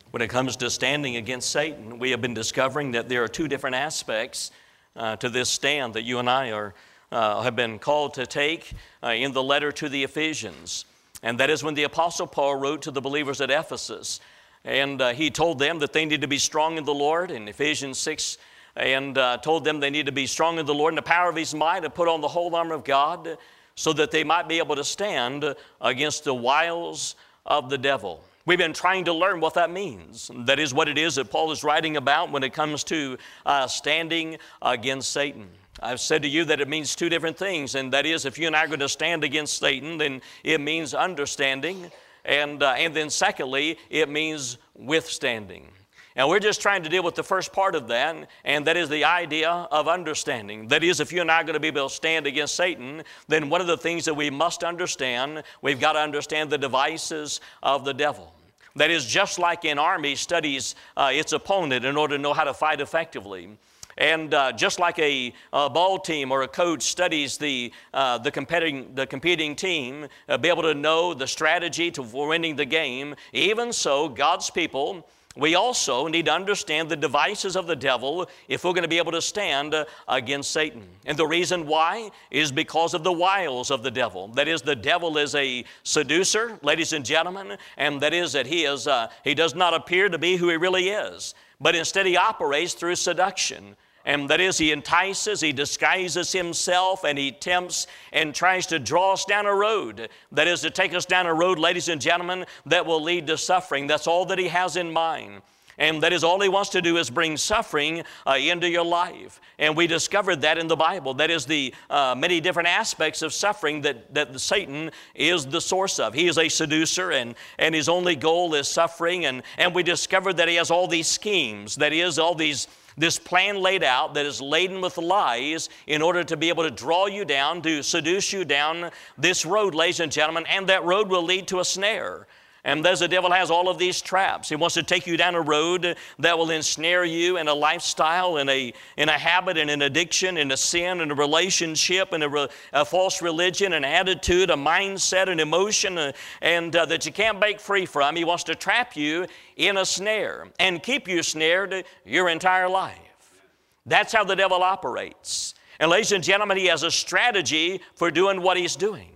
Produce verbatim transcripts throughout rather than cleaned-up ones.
When it comes to standing against Satan, we have been discovering that there are two different aspects uh, to this stand that you and I are, uh, have been called to take uh, in the letter to the Ephesians. And that is when the Apostle Paul wrote to the believers at Ephesus. And uh, he told them that they need to be strong in the Lord in Ephesians six, and uh, told them they need to be strong in the Lord in the power of His might and put on the whole armor of God so that they might be able to stand against the wiles of the devil. We've been trying to learn what that means. That is what it is that Paul is writing about when it comes to uh, standing against Satan. I've said to you that it means two different things, and that is if you and I are going to stand against Satan, then it means understanding, and, uh, and then secondly, it means withstanding. And we're just trying to deal with the first part of that, and that is the idea of understanding. That is, if you and I are going to be able to stand against Satan, then one of the things that we must understand, we've got to understand the devices of the devil. That is, just like an army studies uh, its opponent in order to know how to fight effectively. And uh, just like a, a ball team or a coach studies the, uh, the, competing, the competing team, uh, be able to know the strategy to winning the game, even so, God's people, we also need to understand the devices of the devil if we're going to be able to stand uh, against Satan. And the reason why is because of the wiles of the devil. That is, the devil is a seducer, ladies and gentlemen, and that is that he is uh, he does not appear to be who he really is, but instead he operates through seduction. And that is, he entices, he disguises himself, and he tempts and tries to draw us down a road. That is, to take us down a road, ladies and gentlemen, that will lead to suffering. That's all that he has in mind. And that is all he wants to do is bring suffering uh, into your life. And we discovered that in the Bible. That is the uh, many different aspects of suffering that, that Satan is the source of. He is a seducer, and, and his only goal is suffering. And, and we discovered that he has all these schemes. That is, all these this plan laid out that is laden with lies in order to be able to draw you down, to seduce you down this road, ladies and gentlemen, and that road will lead to a snare. And as the devil has all of these traps, he wants to take you down a road that will ensnare you in a lifestyle, in a, in a habit, in an addiction, in a sin, in a relationship, in a, re, a false religion, an attitude, a mindset, an emotion, uh, and uh, that you can't break free from. He wants to trap you in a snare and keep you snared your entire life. That's how the devil operates. And ladies and gentlemen, he has a strategy for doing what he's doing.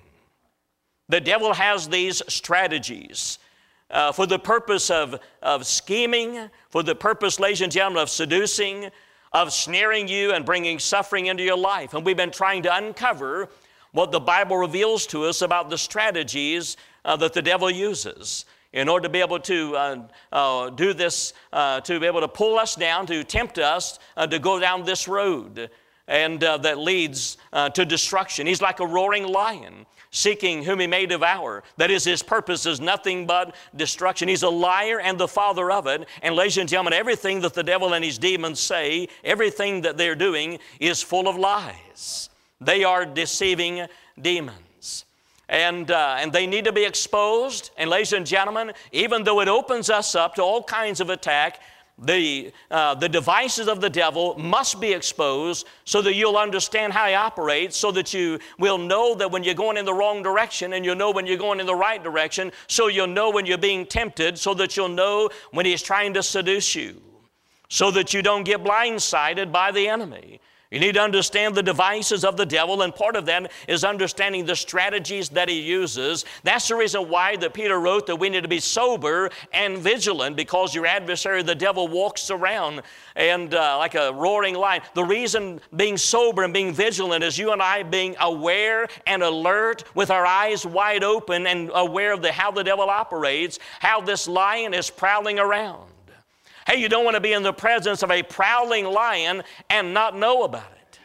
The devil has these strategies uh, for the purpose of, of scheming, for the purpose, ladies and gentlemen, of seducing, of snaring you and bringing suffering into your life. And we've been trying to uncover what the Bible reveals to us about the strategies uh, that the devil uses in order to be able to uh, uh, do this, uh, to be able to pull us down, to tempt us uh, to go down this road and uh, that leads uh, to destruction. He's like a roaring lion, seeking whom he may devour. That is, his purpose is nothing but destruction. He's a liar and the father of it. And ladies and gentlemen, everything that the devil and his demons say, everything that they're doing is full of lies. They are deceiving demons. And, uh, and they need to be exposed. And ladies and gentlemen, even though it opens us up to all kinds of attack, The, uh, the devices of the devil must be exposed so that you'll understand how he operates, so that you will know that when you're going in the wrong direction, and you'll know when you're going in the right direction, so you'll know when you're being tempted, so that you'll know when he's trying to seduce you, so that you don't get blindsided by the enemy. You need to understand the devices of the devil, and part of that is understanding the strategies that he uses. That's the reason why that Peter wrote that we need to be sober and vigilant, because your adversary, the devil, walks around and uh, like a roaring lion. The reason being sober and being vigilant is you and I being aware and alert with our eyes wide open and aware of the, how the devil operates, how this lion is prowling around. Hey, you don't want to be in the presence of a prowling lion and not know about it.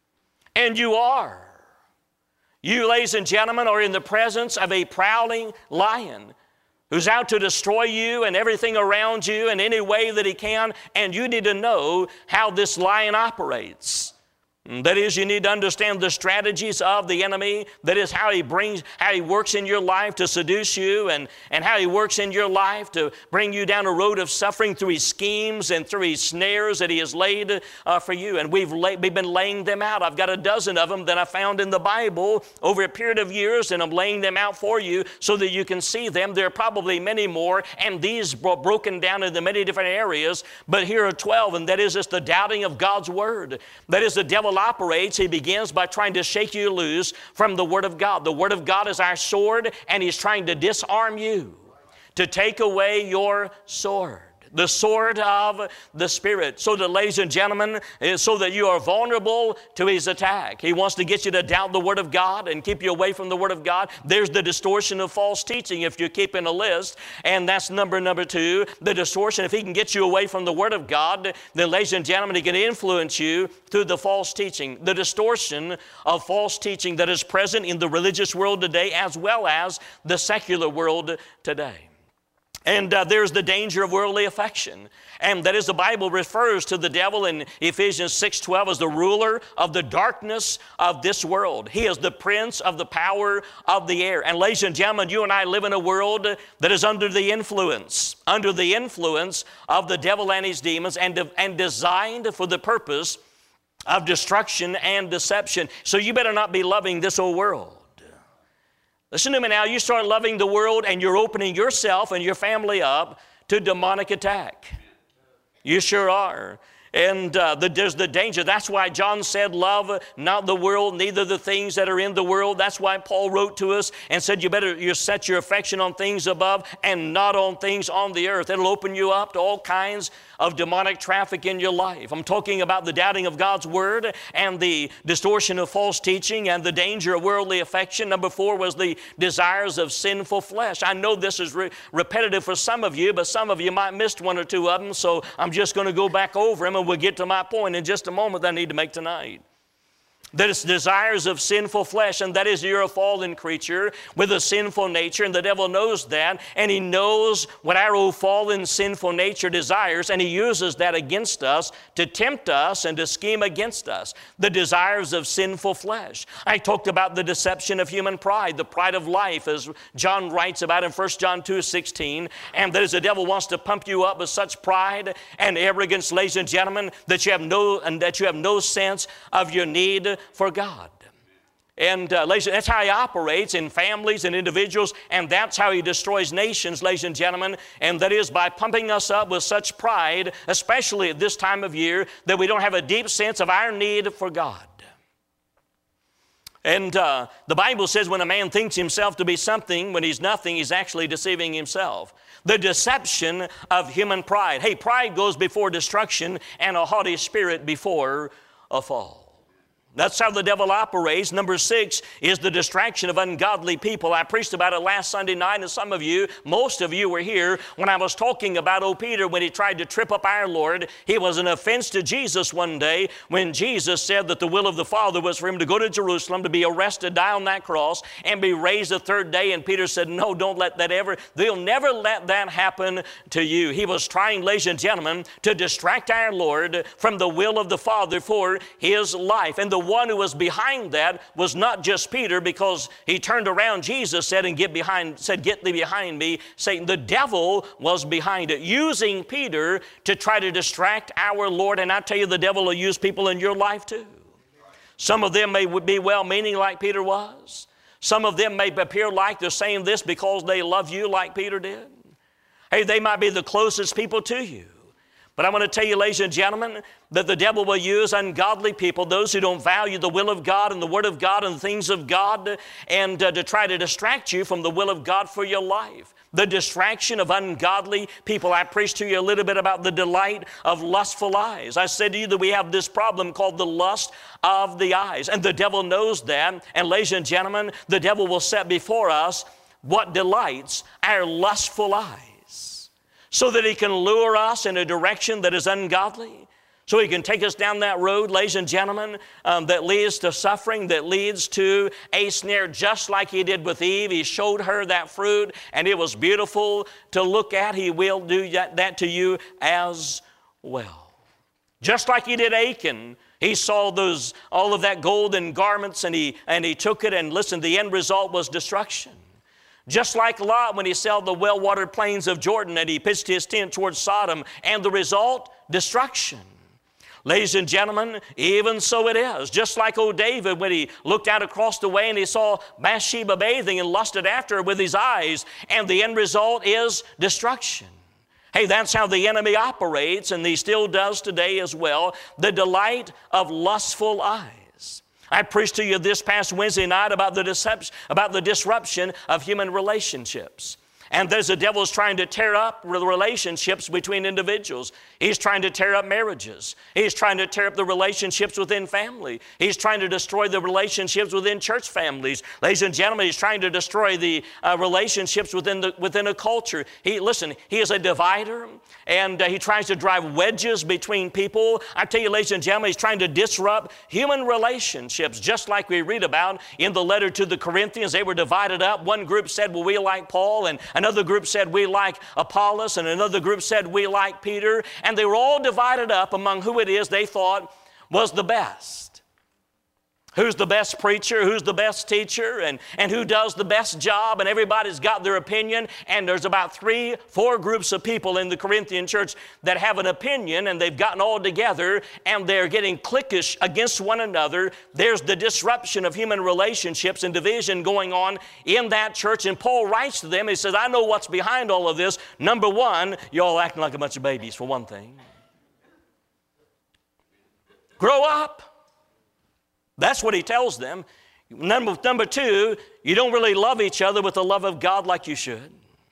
And you are. You, ladies and gentlemen, are in the presence of a prowling lion who's out to destroy you and everything around you in any way that he can, and you need to know how this lion operates. That is, you need to understand the strategies of the enemy. That is how he brings, how he works in your life to seduce you, and, and how he works in your life to bring you down a road of suffering through his schemes and through his snares that he has laid uh, for you. And we've, lay, we've been laying them out. I've got a dozen of them that I found in the Bible over a period of years, and I'm laying them out for you so that you can see them. There are probably many more, and these are broken down into many different areas, but here are twelve, and that is just the doubting of God's Word. That is, the devil operates. He begins by trying to shake you loose from the Word of God. The Word of God is our sword, and he's trying to disarm you, to take away your sword, the sword of the Spirit. So that, ladies and gentlemen, so that you are vulnerable to his attack. He wants to get you to doubt the Word of God and keep you away from the Word of God. There's the distortion of false teaching, if you're keeping a list, and that's number number two, the distortion. If he can get you away from the Word of God, then, ladies and gentlemen, he can influence you through the false teaching, the distortion of false teaching that is present in the religious world today, as well as the secular world today. And uh, there's the danger of worldly affection. And that is, the Bible refers to the devil in Ephesians six twelve as the ruler of the darkness of this world. He is the prince of the power of the air. And ladies and gentlemen, you and I live in a world that is under the influence, under the influence of the devil and his demons, and, and designed for the purpose of destruction and deception. So you better not be loving this old world. Listen to me now, you start loving the world and you're opening yourself and your family up to demonic attack. You sure are. And uh, the, there's the danger. That's why John said, love not the world, neither the things that are in the world. That's why Paul wrote to us and said, you better you set your affection on things above and not on things on the earth. It'll open you up to all kinds of demonic traffic in your life. I'm talking about the doubting of God's Word and the distortion of false teaching and the danger of worldly affection. Number four was the desires of sinful flesh. I know this is re- repetitive for some of you, but some of you might missed one or two of them, so I'm just going to go back over them, and we'll get to my point in just a moment that I need to make tonight. That it's desires of sinful flesh, and that is, you're a fallen creature with a sinful nature, and the devil knows that, and he knows what our old fallen sinful nature desires, and he uses that against us to tempt us and to scheme against us. The desires of sinful flesh. I talked about the deception of human pride, the pride of life, as John writes about in First John two sixteen, and that is, the devil wants to pump you up with such pride and arrogance, ladies and gentlemen, that you have no, and that you have no sense of your need for God. And uh, ladies, that's how he operates in families and individuals, and that's how he destroys nations, ladies and gentlemen, and that is by pumping us up with such pride, especially at this time of year, that we don't have a deep sense of our need for God. And uh, the Bible says when a man thinks himself to be something, when he's nothing, he's actually deceiving himself. The deception of human pride. Hey, pride goes before destruction, and a haughty spirit before a fall. That's how the devil operates. Number six is the distraction of ungodly people. I preached about it last Sunday night, and some of you, most of you were here when I was talking about old Peter when he tried to trip up our Lord. He was an offense to Jesus one day when Jesus said that the will of the Father was for him to go to Jerusalem, to be arrested, die on that cross, and be raised the third day. And Peter said, no, don't let that ever, they'll never let that happen to you. He was trying, ladies and gentlemen, to distract our Lord from the will of the Father for his life. And the one who was behind that was not just Peter, because he turned around, Jesus said, and get behind, said, get thee behind me, Satan. The devil was behind it, using Peter to try to distract our Lord. And I tell you, the devil will use people in your life too. Some of them may be well-meaning like Peter was. Some of them may appear like they're saying this because they love you like Peter did. Hey, they might be the closest people to you. But I want to tell you, ladies and gentlemen, that the devil will use ungodly people, those who don't value the will of God and the Word of God and the things of God, and uh, to try to distract you from the will of God for your life. The distraction of ungodly people. I preached to you a little bit about the delight of lustful eyes. I said to you that we have this problem called the lust of the eyes, and the devil knows that. And ladies and gentlemen, the devil will set before us what delights our lustful eyes, so that he can lure us in a direction that is ungodly, so he can take us down that road, ladies and gentlemen, um, that leads to suffering, that leads to a snare, just like he did with Eve. He showed her that fruit, and it was beautiful to look at. He will do that, that to you as well. Just like he did Achan. He saw those, all of that gold and garments, and he, and he took it, and listen, the end result was destruction. Just like Lot when he saw the well-watered plains of Jordan, and he pitched his tent towards Sodom, and the result, destruction. Ladies and gentlemen, even so it is. Just like old David when he looked out across the way and he saw Bathsheba bathing and lusted after her with his eyes, and the end result is destruction. Hey, that's how the enemy operates, and he still does today as well. The delight of lustful eyes. I preached to you this past Wednesday night about the deception, about the disruption of human relationships. And there's the devil's trying to tear up the relationships between individuals. He's trying to tear up marriages. He's trying to tear up the relationships within family. He's trying to destroy the relationships within church families. Ladies and gentlemen, he's trying to destroy the uh, relationships within, the, within a culture. He, listen, he is a divider, and uh, he tries to drive wedges between people. I tell you, ladies and gentlemen, he's trying to disrupt human relationships, just like we read about in the letter to the Corinthians. They were divided up. One group said, well, we like Paul, and another group said we like Apollos, and another group said we like Peter, and they were all divided up among who it is they thought was the best. Who's the best preacher, who's the best teacher, and, and who does the best job, and everybody's got their opinion, and there's about three, four groups of people in the Corinthian church that have an opinion, and they've gotten all together, and they're getting cliquish against one another. There's the disruption of human relationships and division going on in that church, and Paul writes to them, he says, I know what's behind all of this. Number one, y'all acting like a bunch of babies, for one thing. Grow up. That's what he tells them. Number, number two, you don't really love each other with the love of God like you should.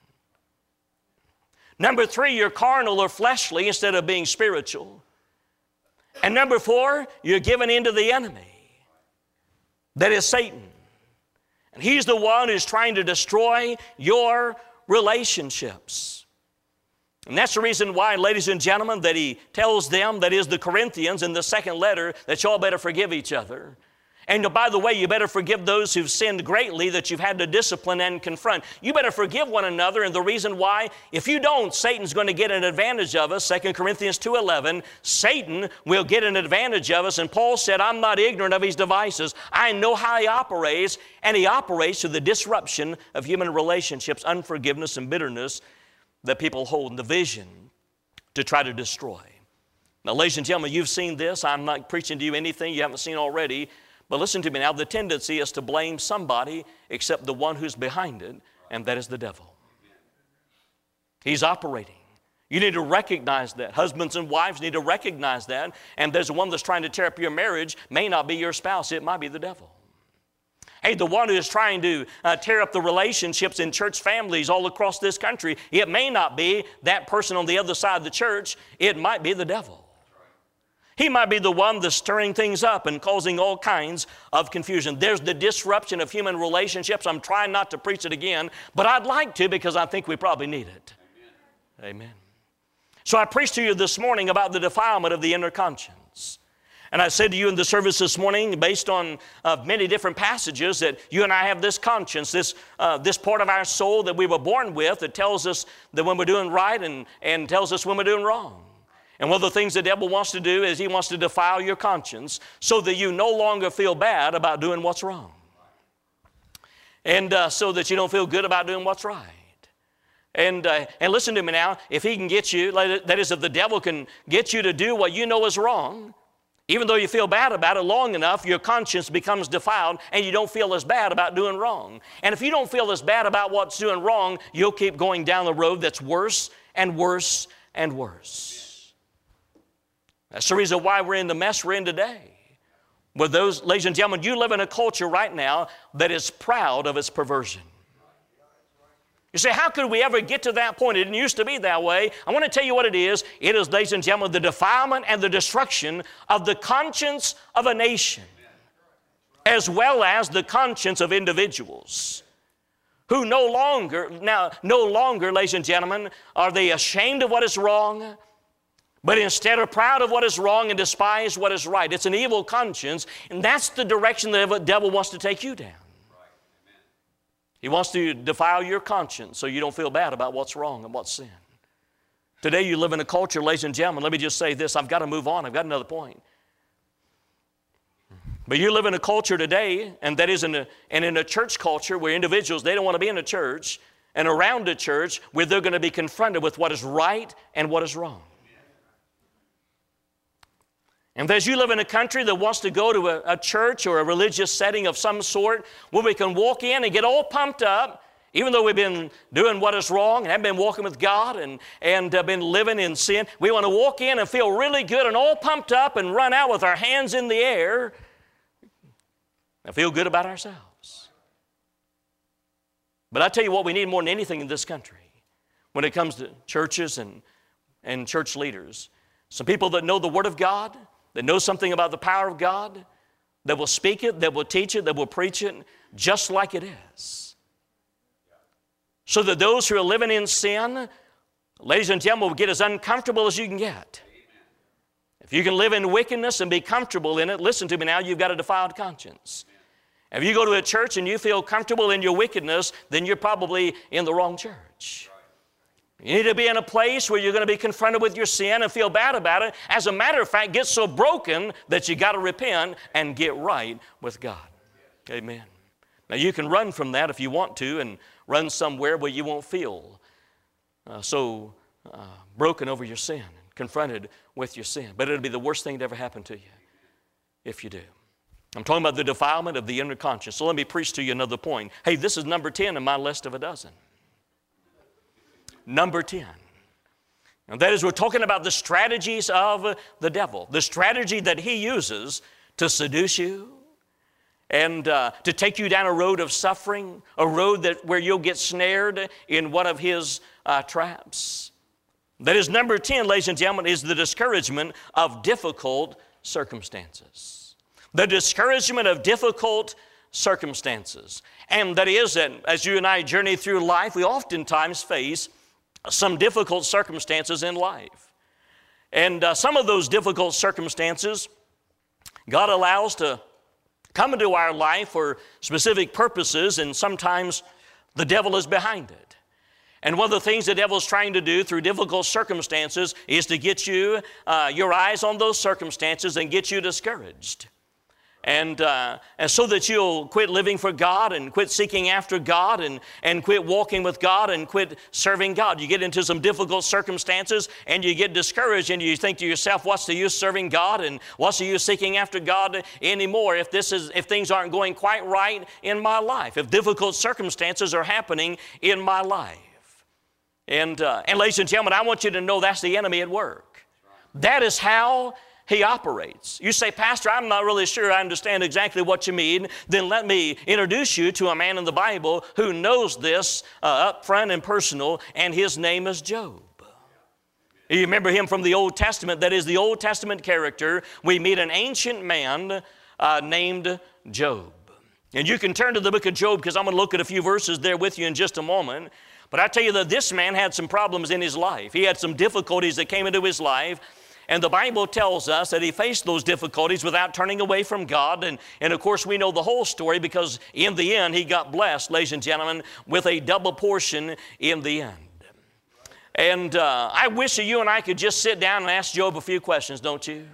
Number three, you're carnal or fleshly instead of being spiritual. And number four, you're given into the enemy. That is Satan. And he's the one who's trying to destroy your relationships. And that's the reason why, ladies and gentlemen, that he tells them, that is the Corinthians in the second letter, that y'all better forgive each other. And by the way, you better forgive those who've sinned greatly that you've had to discipline and confront. You better forgive one another, and the reason why, if you don't, Satan's going to get an advantage of us. Second Corinthians two eleven, Satan will get an advantage of us, and Paul said, I'm not ignorant of his devices. I know how he operates, and he operates through the disruption of human relationships, unforgiveness and bitterness that people hold in the vision to try to destroy. Now, ladies and gentlemen, you've seen this. I'm not preaching to you anything you haven't seen already. But listen to me now. The tendency is to blame somebody except the one who's behind it, and that is the devil. He's operating. You need to recognize that. Husbands and wives need to recognize that. And there's one that's trying to tear up your marriage. May not be your spouse. It might be the devil. Hey, the one who is trying to uh, tear up the relationships in church families all across this country, it may not be that person on the other side of the church. It might be the devil. He might be the one that's stirring things up and causing all kinds of confusion. There's the disruption of human relationships. I'm trying not to preach it again, but I'd like to because I think we probably need it. Amen. Amen. So I preached to you this morning about the defilement of the inner conscience. And I said to you in the service this morning, based on uh, many different passages, that you and I have this conscience, this, uh, this part of our soul that we were born with that tells us that when we're doing right and, and tells us when we're doing wrong. And one of the things the devil wants to do is he wants to defile your conscience so that you no longer feel bad about doing what's wrong. And uh, so that you don't feel good about doing what's right. And, uh, and listen to me now, if he can get you, that is if the devil can get you to do what you know is wrong, even though you feel bad about it long enough, your conscience becomes defiled and you don't feel as bad about doing wrong. And if you don't feel as bad about what's doing wrong, you'll keep going down the road that's worse and worse and worse. That's the reason why we're in the mess we're in today. With those, ladies and gentlemen, you live in a culture right now that is proud of its perversion. You say, how could we ever get to that point? It didn't used to be that way. I want to tell you what it is. It is, ladies and gentlemen, the defilement and the destruction of the conscience of a nation, as well as the conscience of individuals who no longer, now, no longer, ladies and gentlemen, are they ashamed of what is wrong, but instead are proud of what is wrong and despise what is right. It's an evil conscience, and that's the direction the devil wants to take you down. He wants to defile your conscience so you don't feel bad about what's wrong and what's sin. Today you live in a culture, ladies and gentlemen, let me just say this, I've got to move on, I've got another point. But you live in a culture today, and that is in a, and in a church culture where individuals, they don't want to be in a church, and around a church where they're going to be confronted with what is right and what is wrong. And as you live in a country that wants to go to a, a church or a religious setting of some sort where we can walk in and get all pumped up, even though we've been doing what is wrong and haven't been walking with God and, and uh, been living in sin, we want to walk in and feel really good and all pumped up and run out with our hands in the air and feel good about ourselves. But I tell you what we need more than anything in this country when it comes to churches and, and church leaders. Some people that know the Word of God, that know something about the power of God, that will speak it, that will teach it, that will preach it just like it is. So that those who are living in sin, ladies and gentlemen, will get as uncomfortable as you can get. If you can live in wickedness and be comfortable in it, listen to me now, you've got a defiled conscience. If you go to a church and you feel comfortable in your wickedness, then you're probably in the wrong church. You need to be in a place where you're going to be confronted with your sin and feel bad about it. As a matter of fact, get so broken that you got to repent and get right with God. Amen. Now you can run from that if you want to and run somewhere where you won't feel uh, so uh, broken over your sin and confronted with your sin. But it'll be the worst thing to ever happen to you if you do. I'm talking about the defilement of the inner conscience. So let me preach to you another point. Hey, this is number ten in my list of a dozen. Number ten. And that is, we're talking about the strategies of the devil. The strategy that he uses to seduce you and uh, to take you down a road of suffering, a road that where you'll get snared in one of his uh, traps. That is, number ten, ladies and gentlemen, is the discouragement of difficult circumstances. The discouragement of difficult circumstances. And that is that as you and I journey through life, we oftentimes face some difficult circumstances in life. And uh, some of those difficult circumstances God allows to come into our life for specific purposes, and sometimes the devil is behind it. And one of the things the devil's trying to do through difficult circumstances is to get you, uh, your eyes on those circumstances and get you discouraged. And, uh, and so that you'll quit living for God and quit seeking after God and, and quit walking with God and quit serving God. You get into some difficult circumstances and you get discouraged and you think to yourself, what's the use serving God and what's the use seeking after God anymore if, this is, if things aren't going quite right in my life, if difficult circumstances are happening in my life. And, uh, and ladies and gentlemen, I want you to know that's the enemy at work. That is how he operates. You say, Pastor, I'm not really sure I understand exactly what you mean. Then let me introduce you to a man in the Bible who knows this uh, up front and personal, and his name is Job. You remember him from the Old Testament. That is the Old Testament character. We meet an ancient man uh, named Job. And you can turn to the book of Job because I'm going to look at a few verses there with you in just a moment. But I tell you that this man had some problems in his life. He had some difficulties that came into his life. And the Bible tells us that he faced those difficulties without turning away from God. And, and of course, we know the whole story because in the end, he got blessed, ladies and gentlemen, with a double portion in the end. And uh, I wish that you and I could just sit down and ask Job a few questions, don't you?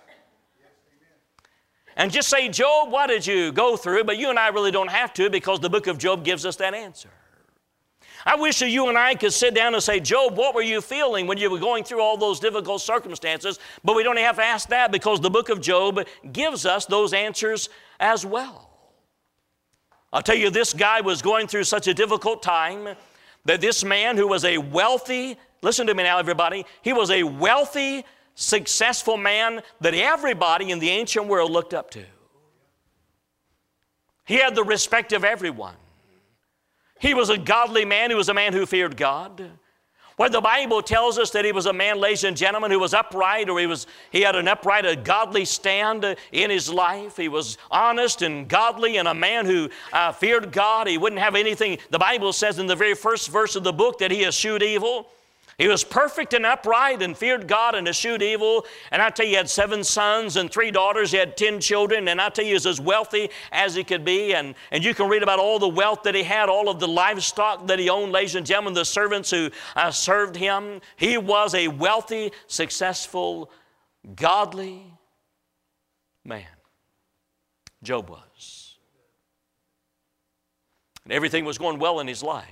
And just say, Job, what did you go through? But you and I really don't have to because the book of Job gives us that answer. I wish that you and I could sit down and say, Job, what were you feeling when you were going through all those difficult circumstances? But we don't have to ask that because the book of Job gives us those answers as well. I'll tell you, this guy was going through such a difficult time that this man who was a wealthy, listen to me now everybody, he was a wealthy, successful man that everybody in the ancient world looked up to. He had the respect of everyone. He was a godly man. He was a man who feared God. When the Bible tells us that he was a man, ladies and gentlemen, who was upright, or he was he had an upright, a godly stand in his life. He was honest and godly and a man who uh, feared God. He wouldn't have anything. The Bible says in the very first verse of the book that he eschewed evil. He was perfect and upright and feared God and eschewed evil. And I tell you, he had seven sons and three daughters. He had ten children. And I tell you, he was as wealthy as he could be. And, and you can read about all the wealth that he had, all of the livestock that he owned, ladies and gentlemen, the servants who uh, served him. He was a wealthy, successful, godly man. Job was. And everything was going well in his life,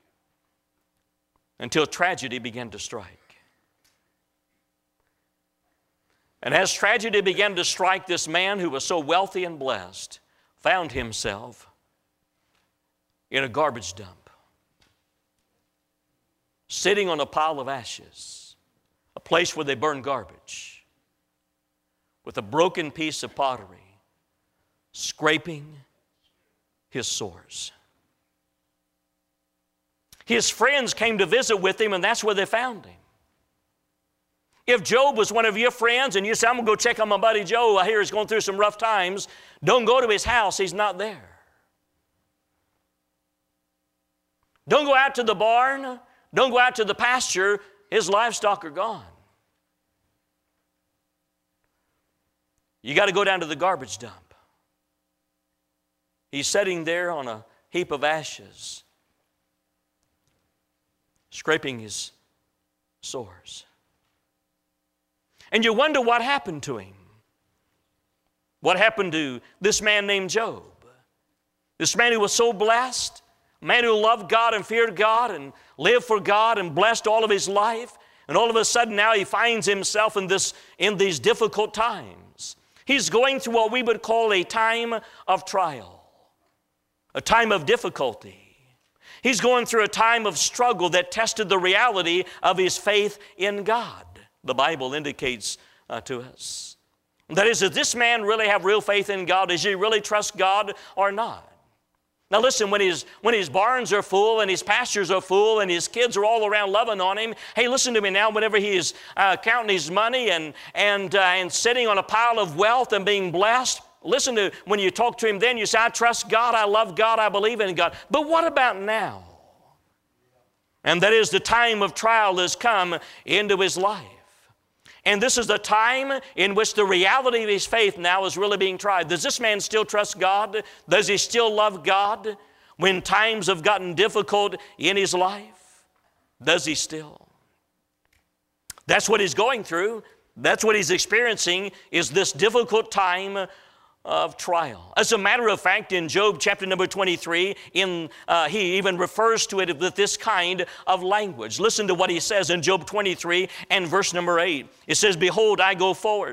until tragedy began to strike. And as tragedy began to strike, this man who was so wealthy and blessed found himself in a garbage dump, sitting on a pile of ashes, a place where they burn garbage, with a broken piece of pottery, scraping his sores. His friends came to visit with him, and that's where they found him. If Job was one of your friends and you say, I'm going to go check on my buddy Joe, I hear he's going through some rough times, don't go to his house. He's not there. Don't go out to the barn. Don't go out to the pasture. His livestock are gone. You got to go down to the garbage dump. He's sitting there on a heap of ashes, scraping his sores. And you wonder what happened to him. What happened to this man named Job? This man who was so blessed, a man who loved God and feared God and lived for God and blessed all of his life. And all of a sudden now he finds himself in, this, in these difficult times. He's going through what we would call a time of trial, a time of difficulty. He's going through a time of struggle that tested the reality of his faith in God. The Bible indicates uh, to us. That is, does this man really have real faith in God? Does he really trust God or not? Now listen, when his, when his barns are full and his pastures are full and his kids are all around loving on him, hey, listen to me now, whenever he is uh, counting his money and, and, uh, and sitting on a pile of wealth and being blessed, listen to, when you talk to him then, you say, I trust God, I love God, I believe in God. But what about now? And that is the time of trial has come into his life. And this is the time in which the reality of his faith now is really being tried. Does this man still trust God? Does he still love God when times have gotten difficult in his life? Does he still? That's what he's going through. That's what he's experiencing, is this difficult time of trial. As a matter of fact, in Job chapter number twenty-three, in, uh, he even refers to it with this kind of language. Listen to what he says in Job twenty-three and verse number eight. It says, behold, I go forward,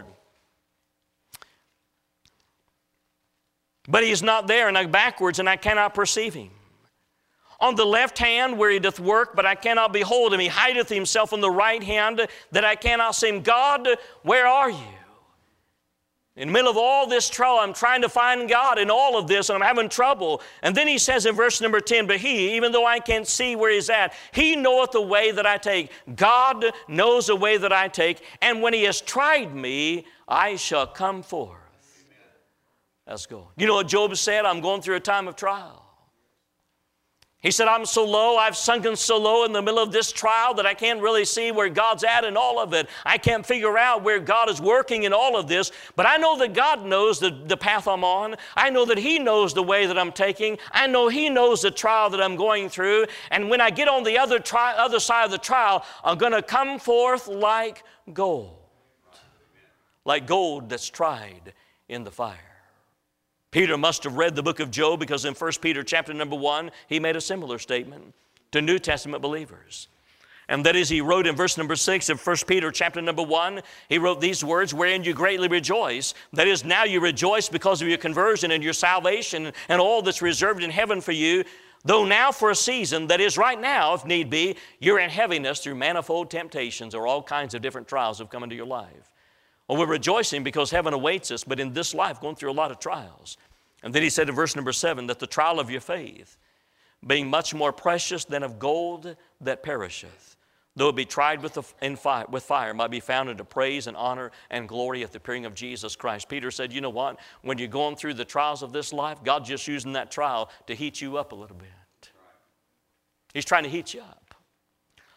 but he is not there, and I backwards, and I cannot perceive him. On the left hand where he doth work, but I cannot behold him. He hideth himself on the right hand, that I cannot see him. God, where are you? In the middle of all this trouble, I'm trying to find God in all of this, and I'm having trouble. And then he says in verse number ten, but he, even though I can't see where he's at, he knoweth the way that I take. God knows the way that I take, and when he has tried me, I shall come forth. Let's go. You know what Job said? I'm going through a time of trial. He said, I'm so low, I've sunken so low in the middle of this trial that I can't really see where God's at in all of it. I can't figure out where God is working in all of this, but I know that God knows the, the path I'm on. I know that he knows the way that I'm taking. I know he knows the trial that I'm going through, and when I get on the other, tri- other side of the trial, I'm going to come forth like gold, like gold that's tried in the fire. Peter must have read the book of Job, because in First Peter chapter number one, he made a similar statement to New Testament believers. And that is, he wrote in verse number six of First Peter chapter number one, he wrote these words, wherein you greatly rejoice. That is, now you rejoice because of your conversion and your salvation and all that's reserved in heaven for you. Though now for a season, that is right now, if need be, you're in heaviness through manifold temptations, or all kinds of different trials have come into your life. Well, we're rejoicing because heaven awaits us, but in this life, going through a lot of trials. And then he said in verse number seven, that the trial of your faith, being much more precious than of gold that perisheth, though it be tried with, the, in fire, with fire, might be found unto praise and honor and glory at the appearing of Jesus Christ. Peter said, you know what? When you're going through the trials of this life, God's just using that trial to heat you up a little bit. He's trying to heat you up.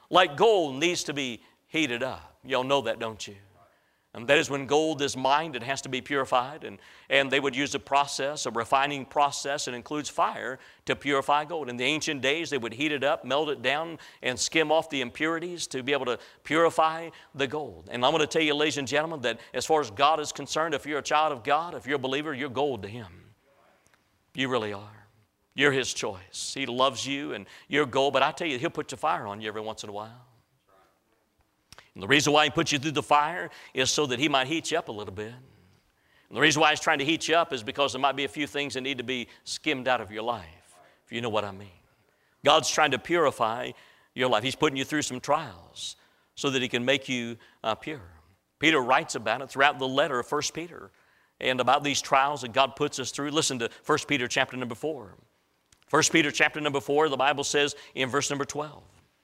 like gold needs to be heated up. Y'all know that, don't you? And that is when gold is mined, it has to be purified. And, and they would use a process, a refining process that includes fire to purify gold. In the ancient days, they would heat it up, melt it down, and skim off the impurities to be able to purify the gold. And I'm going to tell you, ladies and gentlemen, that as far as God is concerned, if you're a child of God, if you're a believer, you're gold to Him. You really are. You're His choice. He loves you and you're gold. But I tell you, He'll put your fire on you every once in a while. And the reason why He puts you through the fire is so that He might heat you up a little bit. And the reason why He's trying to heat you up is because there might be a few things that need to be skimmed out of your life, if you know what I mean. God's trying to purify your life. He's putting you through some trials so that He can make you uh, pure. Peter writes about it throughout the letter of First Peter and about these trials that God puts us through. Listen to First Peter chapter number four. First Peter chapter number four, the Bible says in verse number twelve.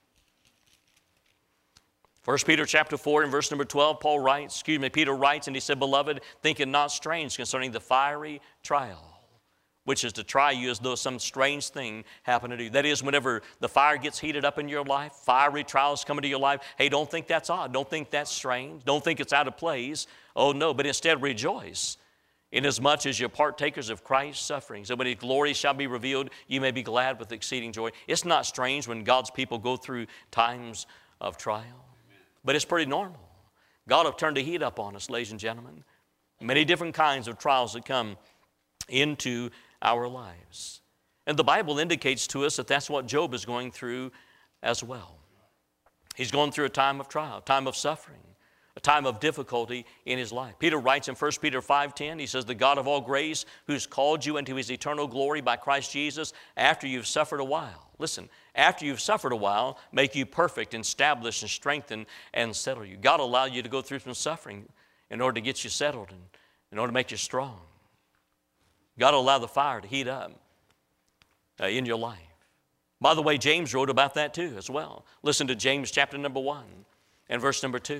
First Peter chapter four and verse number twelve, Paul writes, excuse me, Peter writes, and he said, Beloved, think it not strange concerning the fiery trial, which is to try you as though some strange thing happened to you. That is, whenever the fire gets heated up in your life, fiery trials come into your life, hey, don't think that's odd. Don't think that's strange. Don't think it's out of place. Oh, no, but instead rejoice, inasmuch as you're partakers of Christ's sufferings. And when His glory shall be revealed, you may be glad with exceeding joy. It's not strange when God's people go through times of trial. But it's pretty normal. God will turn the heat up on us, ladies and gentlemen. Many different kinds of trials that come into our lives. And the Bible indicates to us that that's what Job is going through as well. He's going through a time of trial, a time of suffering, a time of difficulty in his life. Peter writes in First Peter five ten, he says, The God of all grace, who's called you into His eternal glory by Christ Jesus, after you've suffered a while. Listen, after you've suffered a while, make you perfect, establish and strengthen and settle you. God will allow you to go through some suffering in order to get you settled and in order to make you strong. God will allow the fire to heat up uh, in your life. By the way, James wrote about that too as well. Listen to James chapter number one and verse number two.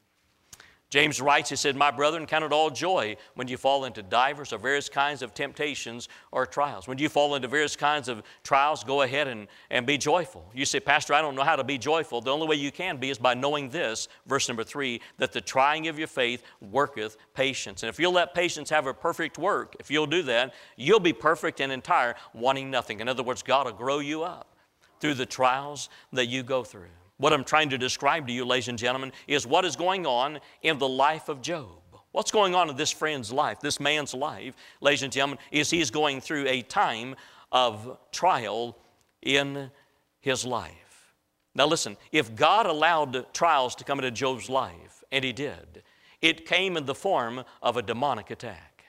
James writes, he said, My brethren, count it all joy when you fall into divers or various kinds of temptations or trials. When you fall into various kinds of trials, go ahead and, and be joyful. You say, Pastor, I don't know how to be joyful. The only way you can be is by knowing this, verse number three, that the trying of your faith worketh patience. And if you'll let patience have a perfect work, if you'll do that, you'll be perfect and entire, wanting nothing. In other words, God will grow you up through the trials that you go through. What I'm trying to describe to you, ladies and gentlemen, is what is going on in the life of Job. What's going on in this friend's life, this man's life, ladies and gentlemen, is he's going through a time of trial in his life. Now listen, if God allowed trials to come into Job's life, and He did, it came in the form of a demonic attack.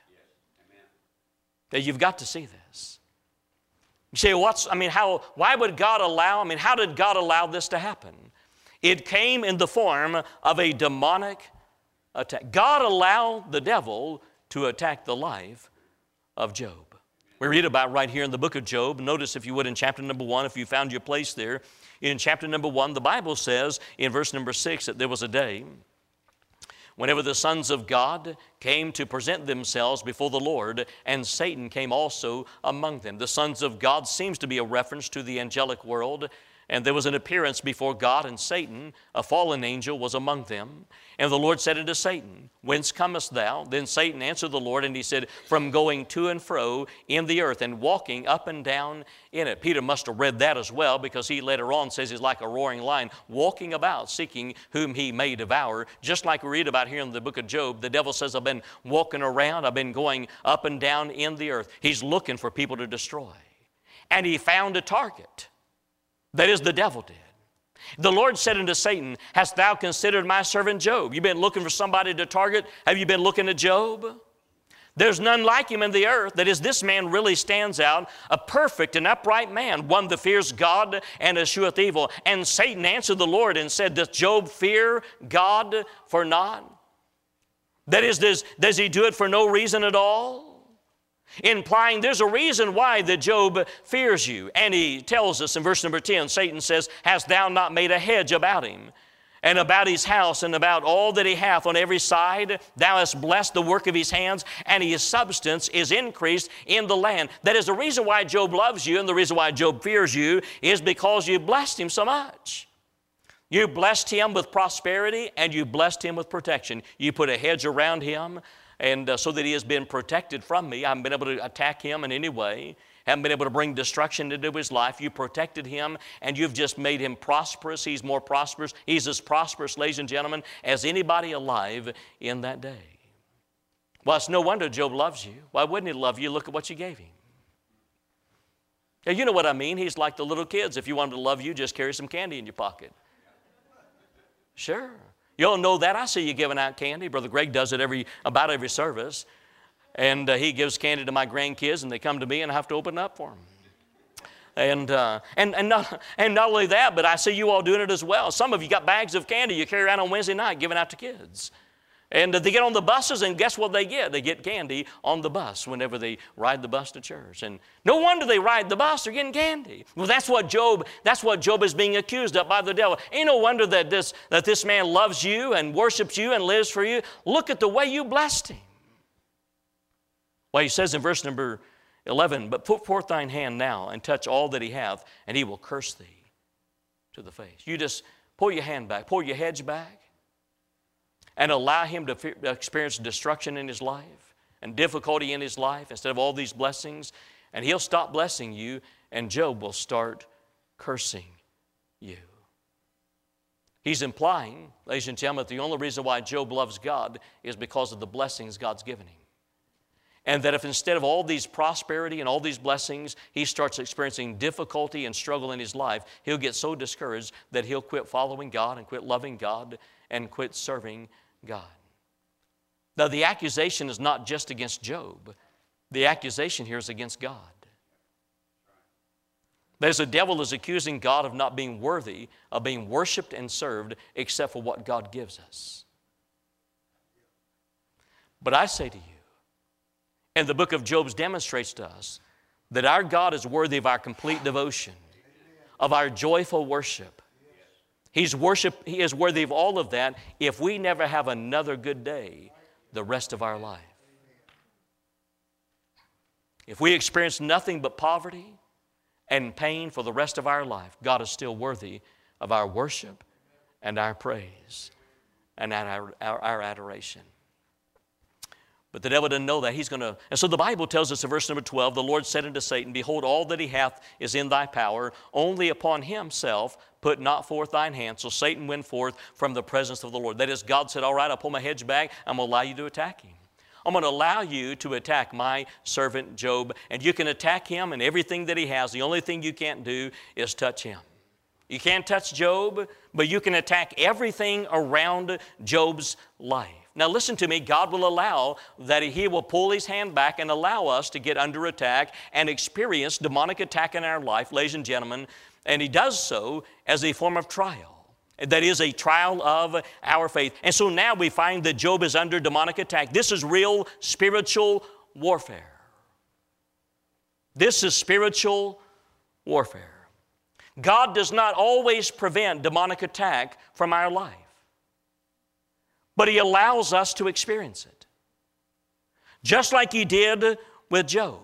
Now you've got to see this. You say, what's, I mean, how, why would God allow, I mean, how did God allow this to happen? It came in the form of a demonic attack. God allowed the devil to attack the life of Job. We read about right here in the book of Job. Notice, if you would, in chapter number one, if you found your place there, in chapter number one, the Bible says in verse number six that there was a day whenever the sons of God came to present themselves before the Lord, and Satan came also among them. The sons of God seems to be a reference to the angelic world, and there was an appearance before God, and Satan, a fallen angel, was among them. And the Lord said unto Satan, Whence comest thou? Then Satan answered the Lord, and he said, From going to and fro in the earth, and walking up and down in it. Peter must have read that as well, because he later on says he's like a roaring lion, walking about, seeking whom he may devour. Just like we read about here in the book of Job, the devil says, I've been walking around, I've been going up and down in the earth. He's looking for people to destroy. And he found a target. That is, the devil did. The Lord said unto Satan, Hast thou considered my servant Job? You've been looking for somebody to target? Have you been looking at Job? There's none like him in the earth. That is, this man really stands out, a perfect and upright man, one that fears God and escheweth evil. And Satan answered the Lord and said, Doth Job fear God for naught? That is, does, does he do it for no reason at all? Implying there's a reason why that Job fears you. And he tells us in verse number ten, Satan says, Hast thou not made a hedge about him, and about his house, and about all that he hath on every side? Thou hast blessed the work of his hands, and his substance is increased in the land. That is the reason why Job loves you, and the reason why Job fears you is because you blessed him so much. You blessed him with prosperity, and you blessed him with protection. You put a hedge around him, and uh, so that he has been protected from me. I haven't been able to attack him in any way. Haven't been able to bring destruction into his life. You protected him, and you've just made him prosperous. He's more prosperous. He's as prosperous, ladies and gentlemen, as anybody alive in that day. Well, it's no wonder Job loves you. Why wouldn't he love you? Look at what you gave him. Now, you know what I mean. He's like the little kids. If you want him to love you, just carry some candy in your pocket. Sure. You all know that. I see you giving out candy. Brother Greg does it every about every service. And uh, he gives candy to my grandkids, and they come to me, and I have to open it up for them. And, uh, and, and, not, and not only that, but I see you all doing it as well. Some of you got bags of candy you carry around on Wednesday night giving out to kids. And they get on the buses, and guess what they get? They get candy on the bus whenever they ride the bus to church. And no wonder they ride the bus, they're getting candy. Well, that's what Job, that's what Job is being accused of by the devil. Ain't no wonder that this, that this man loves you and worships you and lives for you. Look at the way you blessed him. Well, he says in verse number eleven, but put forth thine hand now and touch all that he hath, and he will curse thee to the face. You just pull your hand back, pull your hedge back, and allow him to experience destruction in his life and difficulty in his life instead of all these blessings, and he'll stop blessing you, and Job will start cursing you. He's implying, ladies and gentlemen, that the only reason why Job loves God is because of the blessings God's given him. And that if instead of all these prosperity and all these blessings, he starts experiencing difficulty and struggle in his life, he'll get so discouraged that he'll quit following God and quit loving God and quit serving God. Now, the accusation is not just against Job. The accusation here is against God. There's the devil is accusing God of not being worthy of being worshiped and served except for what God gives us. But I say to you, and the book of Job demonstrates to us that our God is worthy of our complete devotion, of our joyful worship. He's worship, He is worthy of all of that if we never have another good day the rest of our life. If we experience nothing but poverty and pain for the rest of our life, God is still worthy of our worship and our praise and our, our, our adoration. But the devil didn't know that. He's going to, and so the Bible tells us in verse number twelve, the Lord said unto Satan, behold, all that he hath is in thy power. Only upon himself put not forth thine hand. So Satan went forth from the presence of the Lord. That is, God said, all right, I'll pull my hedge back. I'm going to allow you to attack him. I'm going to allow you to attack my servant Job. And you can attack him and everything that he has. The only thing you can't do is touch him. You can't touch Job, but you can attack everything around Job's life. Now listen to me, God will allow that He will pull His hand back and allow us to get under attack and experience demonic attack in our life, ladies and gentlemen, and He does so as a form of trial. That is a trial of our faith. And so now we find that Job is under demonic attack. This is real spiritual warfare. This is spiritual warfare. God does not always prevent demonic attack from our life, but He allows us to experience it, just like He did with Job.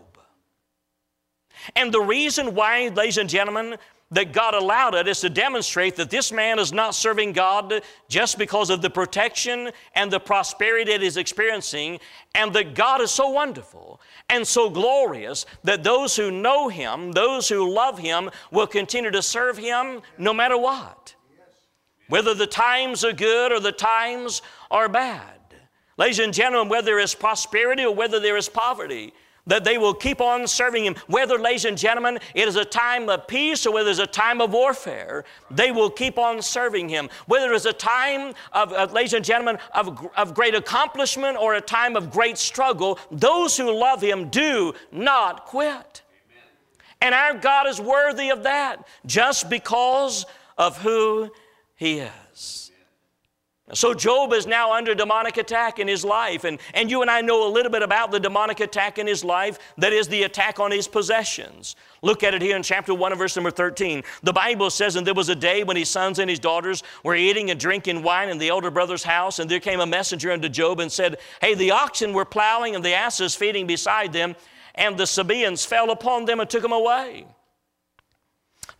And the reason why, ladies and gentlemen, that God allowed it is to demonstrate that this man is not serving God just because of the protection and the prosperity that he's experiencing, and that God is so wonderful and so glorious that those who know Him, those who love Him, will continue to serve Him no matter what. Whether the times are good or the times are bad. Ladies and gentlemen, whether there is prosperity or whether there is poverty, that they will keep on serving Him. Whether, ladies and gentlemen, it is a time of peace or whether it's a time of warfare, they will keep on serving Him. Whether it's a time of, uh, ladies and gentlemen, of, of great accomplishment or a time of great struggle, those who love Him do not quit. Amen. And our God is worthy of that just because of who He is. So Job is now under demonic attack in his life. And, and you and I know a little bit about the demonic attack in his life. That is the attack on his possessions. Look at it here in chapter one and verse number thirteen. The Bible says, and there was a day when his sons and his daughters were eating and drinking wine in the elder brother's house. And there came a messenger unto Job and said, hey, the oxen were plowing and the asses feeding beside them. And the Sabaeans fell upon them and took them away.